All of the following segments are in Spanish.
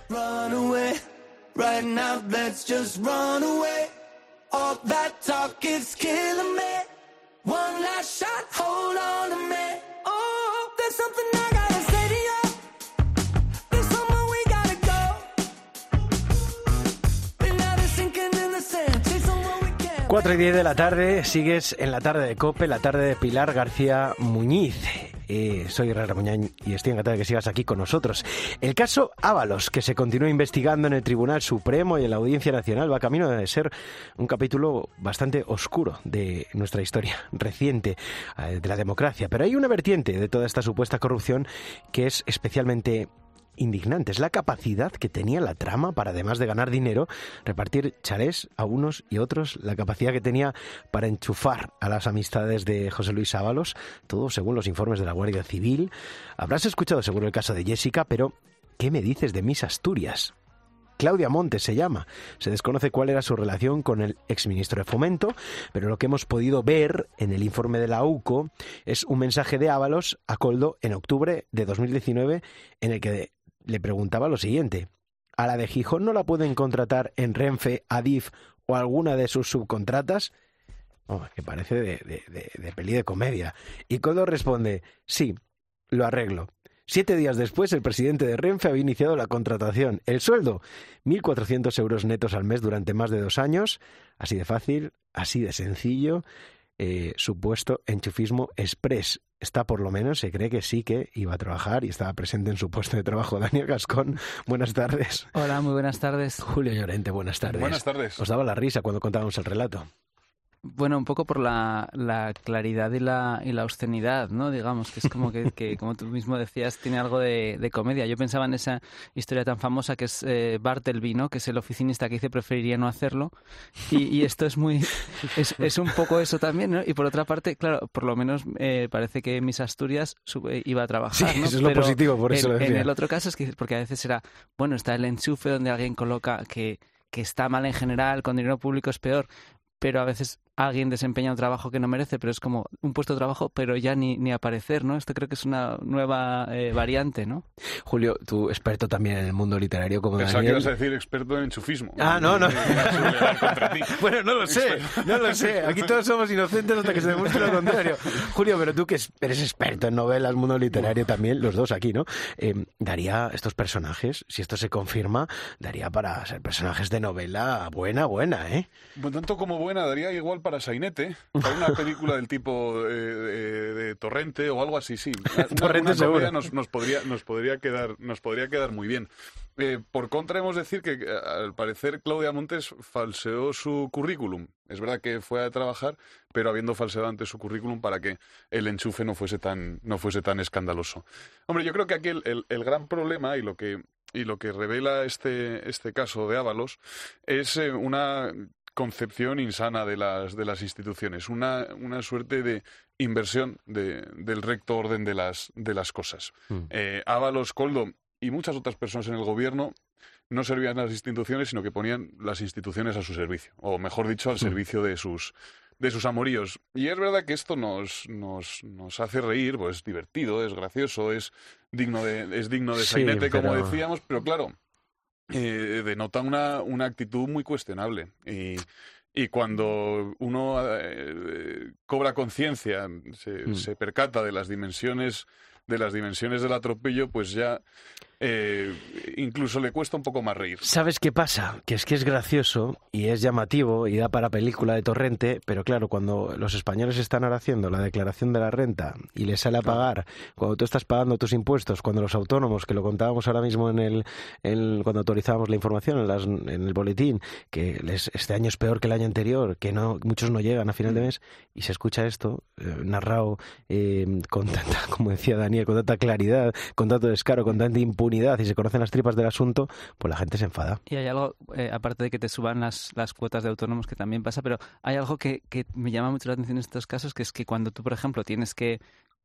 Run away, right now let's just run away. All that talk is killing me. One last shot, hold on to me. Oh, there's something I gotta say to you. There's somewhere we gotta go. Been out of sinking in the sand, chase somewhere we can. 4:10 de la tarde, sigues en la tarde de COPE, la tarde de Pilar García Muñiz. Soy Herrera Muñán y estoy encantado de que sigas aquí con nosotros. El caso Ábalos, que se continúa investigando en el Tribunal Supremo y en la Audiencia Nacional, va camino de ser un capítulo bastante oscuro de nuestra historia reciente, de la democracia. Pero hay una vertiente de toda esta supuesta corrupción que es especialmente indignante. Es la capacidad que tenía la trama para, además de ganar dinero, repartir chalés a unos y otros, la capacidad que tenía para enchufar a las amistades de José Luis Ábalos, todo según los informes de la Guardia Civil. Habrás escuchado seguro el caso de Jessica, pero ¿qué me dices de Miss Asturias? Claudia Montes se llama. Se desconoce cuál era su relación con el exministro de Fomento, pero lo que hemos podido ver en el informe de la UCO es un mensaje de Ábalos a Koldo en octubre de 2019 en el que le preguntaba lo siguiente: ¿a la de Gijón no la pueden contratar en Renfe, Adif o alguna de sus subcontratas? Que parece de peli de comedia. Y Koldo responde: sí, lo arreglo. 7 días después, el presidente de Renfe había iniciado la contratación. El sueldo, 1.400 euros netos al mes durante más de 2 años. Así de fácil, así de sencillo. Supuesto enchufismo express. Está, por lo menos, se cree que sí que iba a trabajar y estaba presente en su puesto de trabajo. Daniel Gascón, buenas tardes. Hola, muy buenas tardes. Julio Llorente, buenas tardes. Buenas tardes. Os daba la risa cuando contábamos el relato. Bueno, un poco por la claridad y la obscenidad, ¿no? Digamos, que es como que como tú mismo decías, tiene algo de comedia. Yo pensaba en esa historia tan famosa que es Bartleby, ¿no? Que es el oficinista que dice preferiría no hacerlo. Y esto es muy... es un poco eso también, ¿no? Y por otra parte, claro, por lo menos parece que Miss Asturias iba a trabajar, sí, ¿no? Eso es lo positivo, por eso lo decía. En el otro caso es que, porque a veces era, bueno, está el enchufe donde alguien coloca que está mal en general, con dinero público es peor, pero a veces alguien desempeña un trabajo que no merece, pero es como un puesto de trabajo, pero ya ni aparecer, ¿no? Esto creo que es una nueva variante, ¿no? Julio, tú experto también en el mundo literario como Pensaba Daniel. que ibas a decir experto en enchufismo. No. Contra ti. Bueno, no lo sé. Aquí todos somos inocentes hasta que se demuestre lo contrario. Julio, pero tú que eres experto en novelas, mundo literario también, los dos aquí, ¿no? Daría estos personajes, si esto se confirma, daría para ser personajes de novela buena, ¿eh? Bueno, tanto como buena, daría igual para Sainete, para una película del tipo de Torrente o algo así, sí. Torrente una seguro. nos podría quedar muy bien. Por contra, hemos de decir que al parecer Claudia Montes falseó su currículum. Es verdad que fue a trabajar, pero habiendo falseado antes su currículum para que el enchufe no fuese tan escandaloso. Hombre, yo creo que aquí el gran problema y lo que revela este caso de Ábalos es una concepción insana de las instituciones, una suerte de inversión del recto orden de las cosas. Ábalos, Koldo y muchas otras personas en el gobierno no servían a las instituciones, sino que ponían las instituciones a su servicio, o mejor dicho, al servicio de sus amoríos. Y es verdad que esto nos hace reír, pues es divertido, es gracioso, es digno de sainete, como decíamos, pero claro, denota una actitud muy cuestionable. Y cuando uno cobra conciencia, se percata de las dimensiones del atropello, pues ya incluso le cuesta un poco más reír. ¿Sabes qué pasa? Que es gracioso y es llamativo y da para película de Torrente, pero claro, cuando los españoles están ahora haciendo la declaración de la renta y les sale a pagar, cuando tú estás pagando tus impuestos, cuando los autónomos, que lo contábamos ahora mismo cuando actualizábamos la información en el boletín, que este año es peor que el año anterior, que muchos no llegan a final de mes, y se escucha esto narrado con tanta, como decía Daniel, con tanta claridad, con tanto descaro, con tanta impunidad, y se conocen las tripas del asunto, pues la gente se enfada. Y hay algo, aparte de que te suban las cuotas de autónomos, que también pasa, pero hay algo que me llama mucho la atención en estos casos, que es que cuando tú, por ejemplo, tienes que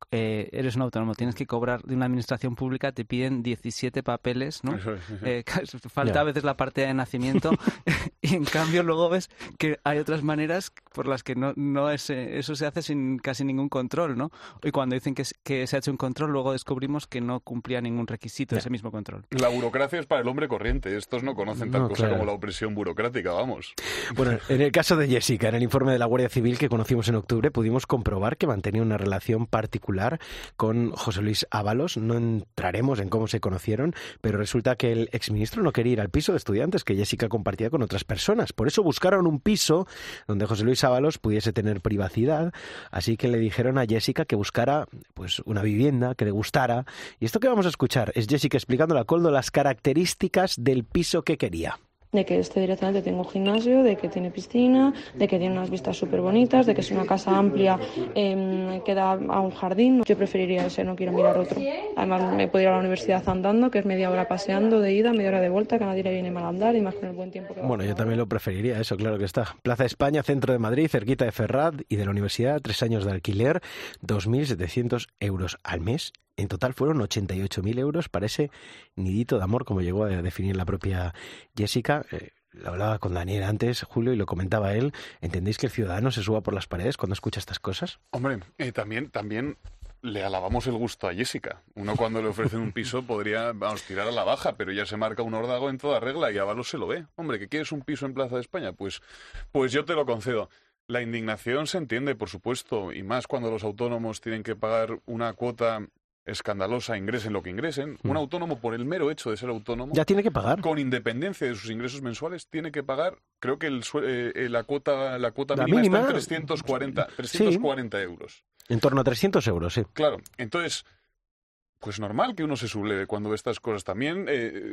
eres un autónomo, tienes que cobrar de una administración pública, te piden 17 papeles, ¿no? Falta a veces la parte de nacimiento y en cambio luego ves que hay otras maneras por las que no es, eso se hace sin casi ningún control, ¿no? Y cuando dicen que se ha hecho un control, luego descubrimos que no cumplía ningún requisito ese mismo control. La burocracia es para el hombre corriente. Estos no conocen tal cosa como la opresión burocrática, vamos. Bueno, en el caso de Jessica, en el informe de la Guardia Civil que conocimos en octubre, pudimos comprobar que mantenía una relación particular con José Luis Ábalos. No entraremos en cómo se conocieron, pero resulta que el exministro no quería ir al piso de estudiantes que Jessica compartía con otras personas. Por eso buscaron un piso donde José Luis Ábalos pudiese tener privacidad, así que le dijeron a Jessica que buscara pues una vivienda que le gustara. Y esto que vamos a escuchar es Jessica explicándole a Koldo las características del piso que quería. De que directamente tengo gimnasio, de que tiene piscina, de que tiene unas vistas súper bonitas, de que es una casa amplia que da a un jardín. Yo preferiría ese, no quiero mirar otro. Además me puedo ir a la universidad andando, que es media hora paseando de ida, media hora de vuelta, que a nadie le viene mal andar y más con el buen tiempo que va. Bueno, yo también lo preferiría, eso claro que está. Plaza España, centro de Madrid, cerquita de Ferraz y de la universidad, 3 años de alquiler, 2.700 euros al mes. En total fueron 88.000 euros para ese nidito de amor, como llegó a definir la propia Jessica. Lo hablaba con Daniel antes, Julio, y lo comentaba él. ¿Entendéis que el ciudadano se suba por las paredes cuando escucha estas cosas? Hombre, también le alabamos el gusto a Jessica. Uno cuando le ofrecen un piso podría, tirar a la baja, pero ya se marca un órdago en toda regla y Ábalos se lo ve. Hombre, ¿que quieres un piso en Plaza de España? Pues yo te lo concedo. La indignación se entiende, por supuesto, y más cuando los autónomos tienen que pagar una cuota escandalosa, ingresen lo que ingresen. Un autónomo, por el mero hecho de ser autónomo, ya tiene que pagar. Con independencia de sus ingresos mensuales, tiene que pagar, creo que la cuota mínima está en 340 euros. En torno a 300 euros, sí. Claro, entonces, pues normal que uno se subleve cuando ve estas cosas. También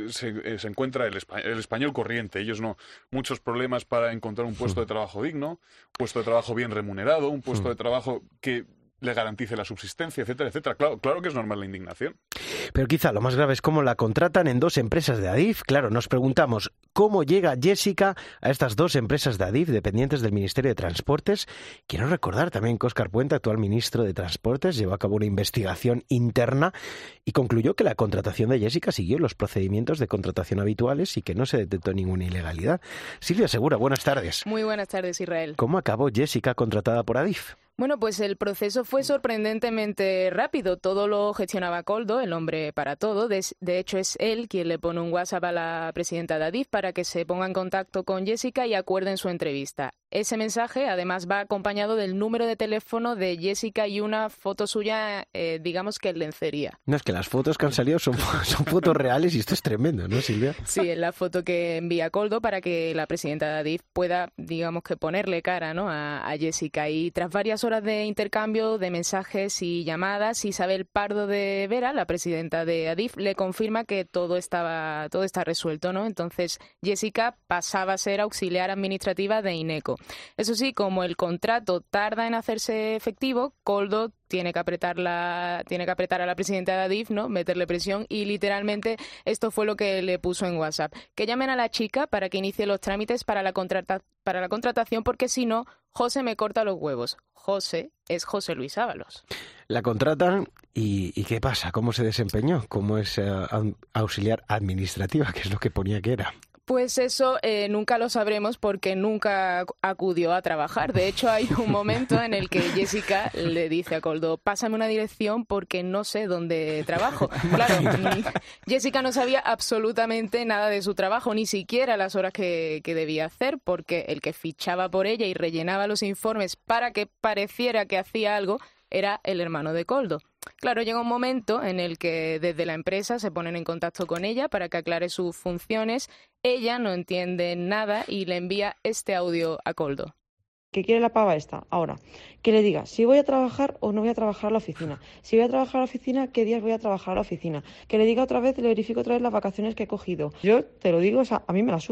se encuentra el español corriente. Ellos no. Muchos problemas para encontrar un puesto de trabajo digno, un puesto de trabajo bien remunerado, un puesto de trabajo que le garantice la subsistencia, etcétera, etcétera. Claro que es normal la indignación. Pero quizá lo más grave es cómo la contratan en 2 empresas de Adif. Claro, nos preguntamos cómo llega Jessica a estas 2 empresas de Adif dependientes del Ministerio de Transportes. Quiero recordar también que Óscar Puente, actual ministro de Transportes, llevó a cabo una investigación interna y concluyó que la contratación de Jessica siguió los procedimientos de contratación habituales y que no se detectó ninguna ilegalidad. Silvia Segura, buenas tardes. Muy buenas tardes, Israel. ¿Cómo acabó Jessica contratada por Adif? Bueno, pues el proceso fue sorprendentemente rápido. Todo lo gestionaba Koldo, el hombre para todo. De hecho, es él quien le pone un WhatsApp a la presidenta de Adif para que se ponga en contacto con Jessica y acuerden su entrevista. Ese mensaje, además, va acompañado del número de teléfono de Jessica y una foto suya, digamos que en lencería. No, es que las fotos que han salido son fotos reales y esto es tremendo, ¿no, Silvia? Sí, es la foto que envía Koldo para que la presidenta de Adif pueda, digamos que ponerle cara, ¿no?, a Jessica. Y tras varias horas de intercambio de mensajes y llamadas, Isabel Pardo de Vera, la presidenta de Adif, le confirma que todo está resuelto, ¿no? Entonces Jessica pasaba a ser auxiliar administrativa de INECO. Eso sí, como el contrato tarda en hacerse efectivo, Koldo tiene que apretar a la presidenta de Adif, ¿no?, meterle presión, y literalmente esto fue lo que le puso en WhatsApp: que llamen a la chica para que inicie los trámites para la contratación, porque si no, José me corta los huevos. José es José Luis Ábalos. La contratan y ¿qué pasa? ¿Cómo se desempeñó? ¿Cómo es auxiliar administrativa, que es lo que ponía que era? Pues eso nunca lo sabremos porque nunca acudió a trabajar. De hecho, hay un momento en el que Jessica le dice a Koldo: pásame una dirección porque no sé dónde trabajo. Claro, Jessica no sabía absolutamente nada de su trabajo, ni siquiera las horas que debía hacer, porque el que fichaba por ella y rellenaba los informes para que pareciera que hacía algo era el hermano de Koldo. Claro, llega un momento en el que desde la empresa se ponen en contacto con ella para que aclare sus funciones. Ella no entiende nada y le envía este audio a Koldo. ¿Qué quiere la pava esta? Ahora, que le diga si voy a trabajar o no voy a trabajar a la oficina. Si voy a trabajar a la oficina, ¿qué días voy a trabajar a la oficina? Que le diga otra vez, le verifico otra vez las vacaciones que he cogido. Yo te lo digo, o sea, a mí me la suda.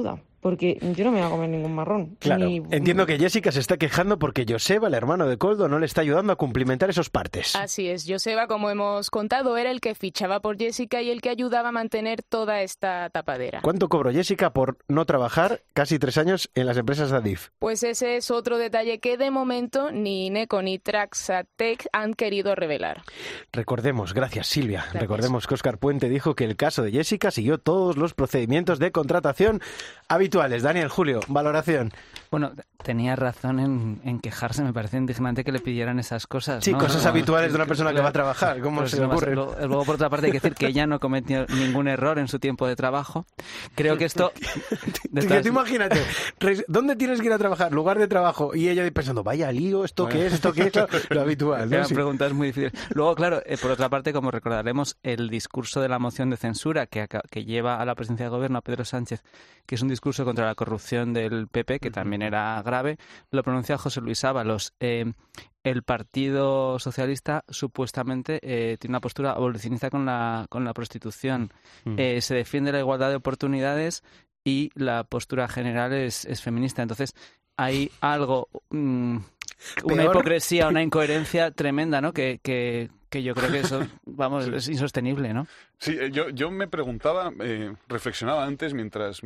porque yo no me voy a comer ningún marrón. Claro, entiendo que Jessica se está quejando porque Joseba, el hermano de Koldo, no le está ayudando a cumplimentar esos partes. Así es, Joseba, como hemos contado, era el que fichaba por Jessica y el que ayudaba a mantener toda esta tapadera. ¿Cuánto cobró Jessica por no trabajar casi 3 años en las empresas de Adif? Pues ese es otro detalle que de momento ni Ineco ni Traxatec han querido revelar. Recordemos, gracias Silvia, Gracias. recordemos que Óscar Puente dijo que el caso de Jessica siguió todos los procedimientos de contratación habituales. Daniel, Julio, valoración. Bueno, tenía razón en quejarse, me parece indignante que le pidieran esas cosas. Sí, ¿no? cosas habituales de una persona que va a trabajar, ¿cómo Pero se le ocurre? Luego, por otra parte, hay que decir que ella no cometió ningún error en su tiempo de trabajo. Creo que esto... Tú imagínate, ¿dónde tienes que ir a trabajar? Lugar de trabajo. Y ella pensando, vaya lío, ¿esto qué es? ¿Esto qué es? Lo habitual, ¿no? Eran Sí. preguntas muy difíciles. Luego, claro, por otra parte, como recordaremos, el discurso de la moción de censura que lleva a la presidencia del gobierno a Pedro Sánchez, que es un discurso contra la corrupción del PP, que también era grave, lo pronuncia José Luis Ábalos. El Partido Socialista supuestamente tiene una postura abolicionista con la prostitución. Se defiende la igualdad de oportunidades y la postura general es feminista. Entonces, hay algo, una hipocresía, una incoherencia tremenda, ¿no? Que yo creo que eso, vamos, es insostenible, ¿no? Sí, yo me preguntaba, reflexionaba antes mientras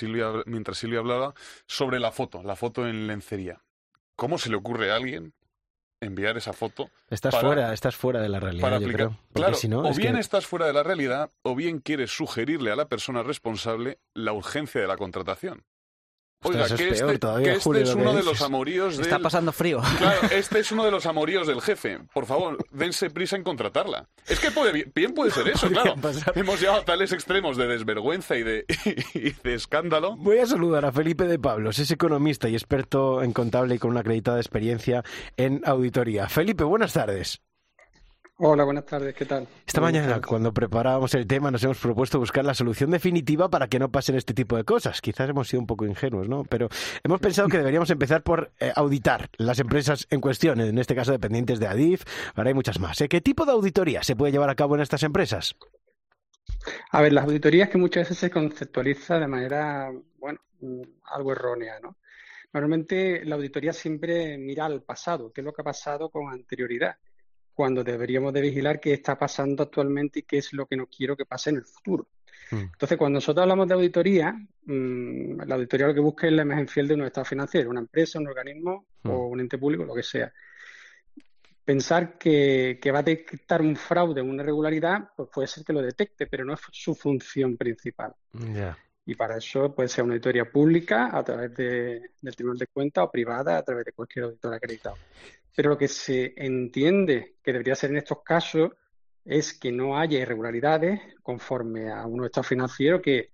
Silvia hablaba sobre la foto en lencería. ¿Cómo se le ocurre a alguien enviar esa foto? Estás fuera de la realidad, para yo aplicar. creo. Porque Claro, si no, o es bien que... estás fuera de la realidad, o bien quieres sugerirle a la persona responsable la urgencia de la contratación. Oiga, Ostras, que eso es peor todavía, este Julio, es lo que uno de dices. los amoríos del... Está pasando frío. Claro, este es uno de los amoríos del jefe. Por favor, dense prisa en contratarla. Es que bien puede ser eso, claro. pasar. Hemos llegado a tales extremos de desvergüenza y de escándalo. Voy a saludar a Felipe de Pablos, es economista y experto en contable y con una acreditada experiencia en auditoría. Felipe, buenas tardes. Hola, buenas tardes, ¿qué tal? Esta mañana, cuando preparábamos el tema, nos hemos propuesto buscar la solución definitiva para que no pasen este tipo de cosas. Quizás hemos sido un poco ingenuos, ¿no? Pero hemos pensado que deberíamos empezar por auditar las empresas en cuestión, en este caso dependientes de Adif, ahora hay muchas más. ¿Qué tipo de auditoría se puede llevar a cabo en estas empresas? A ver, las auditorías que muchas veces se conceptualiza de manera, bueno, algo errónea, ¿no? Normalmente la auditoría siempre mira al pasado, qué es lo que ha pasado con anterioridad, cuando deberíamos de vigilar qué está pasando actualmente y qué es lo que no quiero que pase en el futuro. Entonces, cuando nosotros hablamos de auditoría, la auditoría lo que busca es la imagen fiel de un estado financiero, una empresa, un organismo o un ente público, lo que sea. Pensar que va a detectar un fraude o una irregularidad, pues puede ser que lo detecte, pero no es su función principal. Ya. Y para eso puede ser una auditoría pública a través del Tribunal de Cuentas o privada a través de cualquier auditor acreditado. Pero lo que se entiende que debería ser en estos casos es que no haya irregularidades conforme a un estado financiero que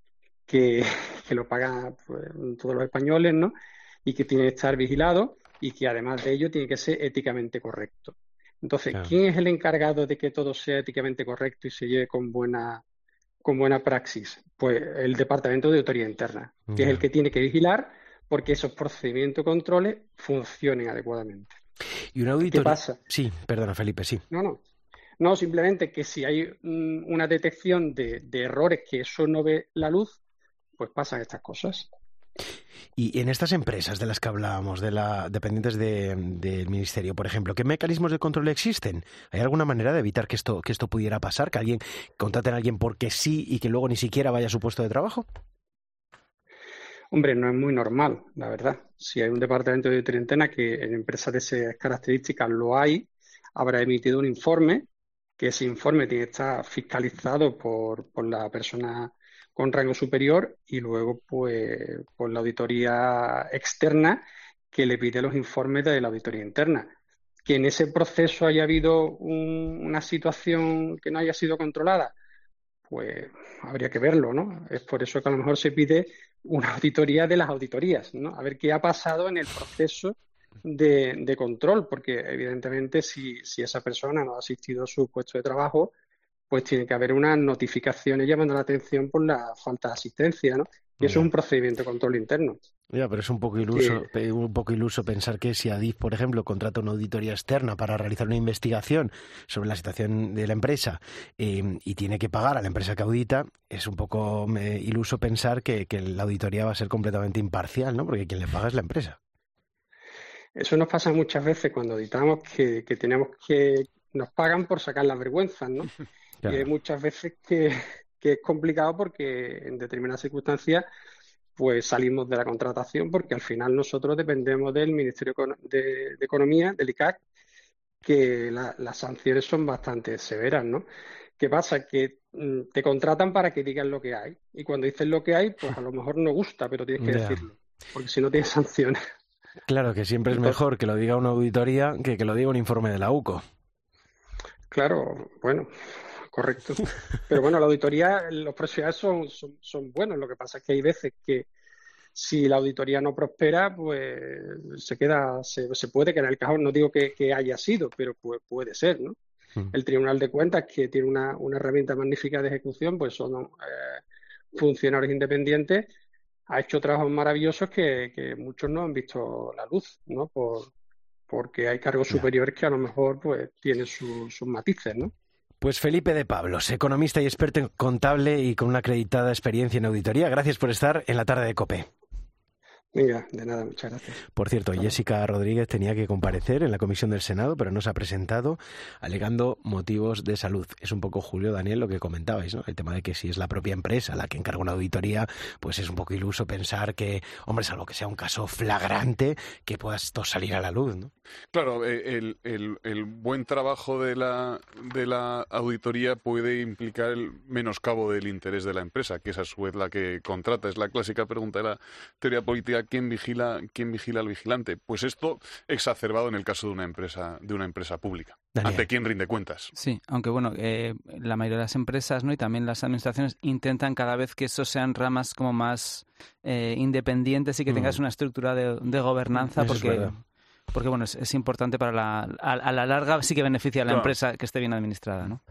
lo pagan pues, todos los españoles, ¿no? Y que tiene que estar vigilado y que además de ello tiene que ser éticamente correcto. Entonces, Claro. ¿quién es el encargado de que todo sea éticamente correcto y se lleve con buena praxis? Pues el Departamento de Auditoría Interna, que es el que tiene que vigilar porque esos procedimientos de controles funcionen adecuadamente. ¿Y una auditoría? ¿Qué pasa? Sí, perdona, Felipe, sí. No, simplemente que si hay una detección de errores que eso no ve la luz, pues pasan estas cosas. Y en estas empresas de las que hablábamos, dependientes del Ministerio, por ejemplo, ¿qué mecanismos de control existen? ¿Hay alguna manera de evitar que esto pudiera pasar? ¿Que alguien contraten a alguien porque sí y que luego ni siquiera vaya a su puesto de trabajo? Hombre, no es muy normal, la verdad. Si hay un departamento de auditoría interna que en empresas de esas características lo hay, habrá emitido un informe, que ese informe tiene que estar fiscalizado por la persona con rango superior y luego pues por la auditoría externa que le pide los informes de la auditoría interna. Que en ese proceso haya habido una situación que no haya sido controlada, pues habría que verlo, ¿no? Es por eso que a lo mejor se pide una auditoría de las auditorías, ¿no? A ver qué ha pasado en el proceso de control, porque evidentemente si esa persona no ha asistido a su puesto de trabajo, pues tiene que haber unas notificaciones llamando la atención por la falta de asistencia, ¿no? Y eso es un procedimiento de control interno. Ya, pero es un poco iluso pensar que si Adif, por ejemplo, contrata una auditoría externa para realizar una investigación sobre la situación de la empresa y tiene que pagar a la empresa que audita, es un poco iluso pensar que la auditoría va a ser completamente imparcial, ¿no? Porque quien le paga es la empresa. Eso nos pasa muchas veces cuando auditamos que nos pagan por sacar las vergüenzas, ¿no? Claro. Y hay muchas veces que es complicado porque en determinadas circunstancias pues salimos de la contratación porque al final nosotros dependemos del Ministerio de Economía, del ICAC, que las sanciones son bastante severas, ¿no? ¿Qué pasa? Que te contratan para que digas lo que hay y cuando dices lo que hay, pues a lo mejor no gusta, pero tienes que decirlo, porque si no tienes sanciones. Claro, que siempre es mejor que lo diga una auditoría que lo diga un informe de la UCO. Claro, bueno, correcto. Pero bueno, la auditoría, los profesionales son buenos. Lo que pasa es que hay veces que si la auditoría no prospera, pues se puede quedar en el cajón. No digo que haya sido, pero puede ser, ¿no? El Tribunal de Cuentas, que tiene una herramienta magnífica de ejecución, pues son funcionarios independientes, ha hecho trabajos maravillosos que muchos no han visto la luz, ¿no? Porque hay cargos superiores que a lo mejor pues tienen sus matices, ¿no? Pues Felipe de Pablos, economista y experto en contable y con una acreditada experiencia en auditoría. Gracias por estar en la tarde de COPE. Venga, de nada, muchas gracias. Por cierto, Claro. Jessica Rodríguez tenía que comparecer en la comisión del Senado, pero no se ha presentado, alegando motivos de salud. Es un poco, Julio, Daniel, lo que comentabais, ¿no? El tema de que si es la propia empresa la que encarga una auditoría, pues es un poco iluso pensar que, hombre, salvo que sea un caso flagrante, que pueda esto salir a la luz, ¿no? Claro, el buen trabajo de la auditoría puede implicar el menoscabo del interés de la empresa, que es a su vez la que contrata. Es la clásica pregunta de la teoría política: ¿quién vigila al vigilante? Pues esto exacerbado en el caso de una empresa pública. Daniel. ¿Ante quién rinde cuentas? Sí, aunque bueno, la mayoría de las empresas, ¿no? Y también las administraciones intentan cada vez que eso sean ramas como más independientes y que tengas una estructura de gobernanza, Eso es verdad. porque bueno, es importante para a la larga sí que beneficia a la Claro. empresa que esté bien administrada, ¿no?